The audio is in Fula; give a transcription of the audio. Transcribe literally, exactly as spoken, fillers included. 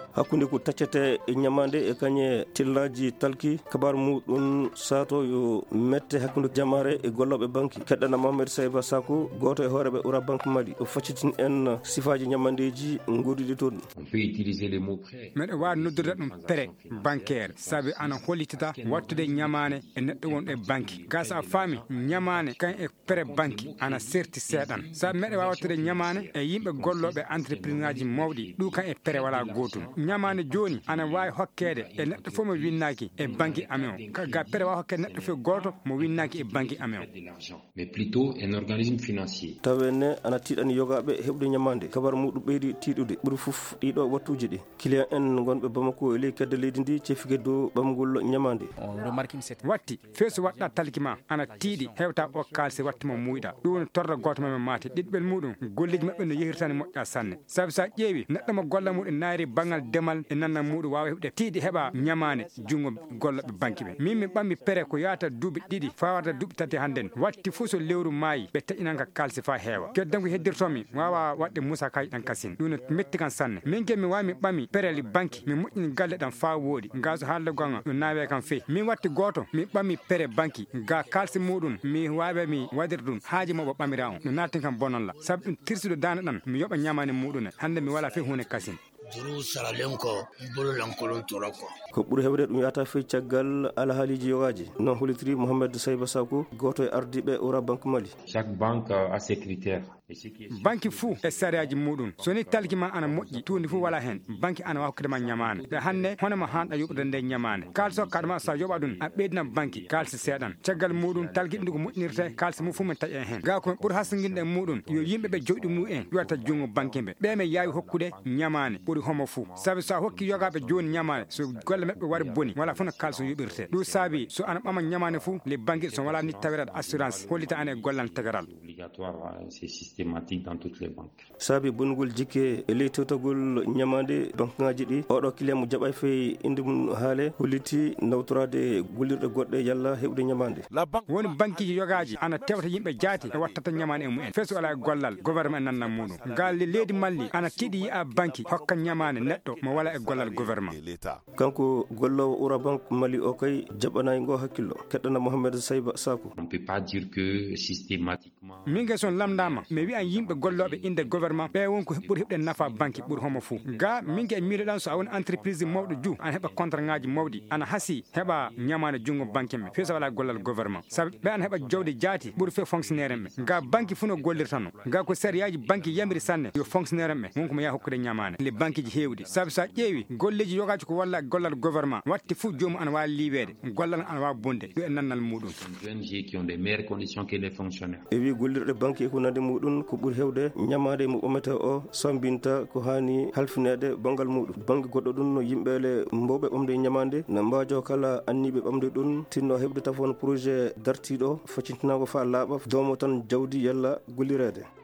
hakkunde ko taccete e ñamande e kañe tillaji talki kabar muɗum sato yo mette hakkunde jamare e golloɓe banque keɗɗana Mohamed Sayba Sako goto e hooreɓe ura banque Mali o faccitin en sifaji ñamandeji gurdiɗi toon. meɗe wawi noddude ɗum prêt bancaire saabi ana hollitita wattude ñamane e neɗɗo wonɗo e banque gasa a faami ñamane kan e prêt banque ana serti seeɗan saabi meɗe wawi wattude ñamane e yimɓe golloɓe entreprise ngaji mawɗi ɗum kan e prêt wala gotum ñamane joni ana wawi hokkede e neɗɗo fof mo winnaki e banque amen o ga prêt wawi hokkede neɗɗo fof goto mo winnaki e banque amen o mais plutôt un organisme financier tawenne ana tiɗani yogaɓe heɓde ñamande kabar muɗum ɓeydi tiɗude ɓuuri foof ɗiɗo wattuji ɗi client en gonɓe Bamako e ley kedde leydi ndi cefike dow ɓamgol ñamande watti feeso waɗɗa talki ma ana tiiɗi hewta o kalse wattimo muyɗa ɗum woni torra goto mame mate ɗiɗɓel muɗum golleji mabɓe no yehirtani moƴƴa sanne saabi sa ƴeewi neɗɗo mo golla muɗum naari banggal demal e nanna muɗum wawa heɓde tiiɗi heɓa ñamane jungo golloɓe banque ɓe min mi ɓammi prêt ko yata duuɓi ɗiɗi fawata duuɓi tati hannden watti fo so lewru maayi ɓe taƴinanka kalse fa heewa keddan ko heddirtomi wawa waɗde musa kaji ɗan kasin ɗum no metti kan sanne min ke mi wawi mi ɓami prêt banque mi moƴƴini galle ɗam fa woɗi gaso haalde gonga ɗum naawe kam feyi min watti goto mi ɓami prêt banque ga kalse muɗum mi wawi mi waɗir ɗum haaji moɓo ɓamira on no nattin kam bonnolla saabu ɗum tirsude dande ɗam mi yoɓa ñamani muɗum hande mi wala fe hunde kasin juru saralen ko bolo lankolon tora ko ko ɓuuri hewde ɗum yata fe caggal alhaaliji yogaji non holitiri Mohamed Sayba Sako goto e ardiɓe ora banque Mali. Chaque banque a ses critères banque fou e sariyaji muɗum soni talki ma ana moƴƴi tundi fou wala hen banque ana wawa hokkudema ñamane ɗe hande honema hanɗa yoɓude nde ñamane kalso kadma sa yoɓa ɗum a ɓeydina banque kalse seeɗan caggal muɗum talki ɗum ko moƴƴinirte kalse mum fuu min taƴe hen ga komi ɓuuri hasiguinde muɗum yo yimɓeɓe joyɗi mu en yowata jungo banque ɓe ɓe me yawi hokkude ñamane ɓuuri homo fou saabi sa hokki yogaɓe joni ñamane so golle mabɓe waɗi boni wala fof no kalso yoɓirte ɗum saabi so ana ɓama ñamane fou les banque so wala ni tawerat assurance hollita ane gollan tegaral dans toutes les banques. Sabi bongol jikke e ley totagol ñamande banque ngaji ɗi oɗo client mo jaɓay fe inde mum haale holliti nawtorade gollirɗe goɗɗe yalla heɓde ñamande woni banque ji yogaji ana tewta yimɓe jaati e wattata ñamane e mumen feso ala gollal gouvernement nanna muɗum gal leydi Mali ana tiiɗi yi'a banque hokka ñamane neɗɗo mo wala e gollal gouvernement kanko gollowo ura banque Mali o kay jaɓanayi ngo hakkillo keɗɗana Mohamed Sayba Sako. On peut pas dire que systématiquement mingue son lamdama mi wi'an yimɓe golloɓe inde gouvernement ɓe wonko ɓuuri heɓde nafa banque ɓuuri homo fou ga mingue e miiloɗan so a woni entreprise mawɗo ju ana heɓa contrat ngaji mawɗi ana haasi heɓa ñamane jungo banque me feesa wala gollal gouvernement saabi ɓe ana heɓa jawdi jaati ɓuuri fe fonctionnaire en ɓe ga banque funo gollirtano ga ko sériyaji banque yamiri sanne yo fonctionnaire en ɓe wonko mo yaha hokkude ñamane les banque ji hewɗi saabi sa ƴeewi golleji yogaji ko walla gollal gouvernement watti fou jomum ana wawi liwede gollal ana wawi bonde ɗum e nannal muɗum O N G qui ont des meilleures conditions que les fonctionnaires. e wi gollirɗe banque e ko nande muɗum ko ɓuuri hewde ñamade mo ɓamete o sambinta ko hani halfinede bangal muɗum banque goɗɗo ɗum no yimɓele mbawɓe ɓamde ñamande no mbajo kala anniɓe ɓamde ɗum tinno heɓde tafon projet dartiɗo faccintinako fa laaɓa domo tan jawdi yalla gollirede.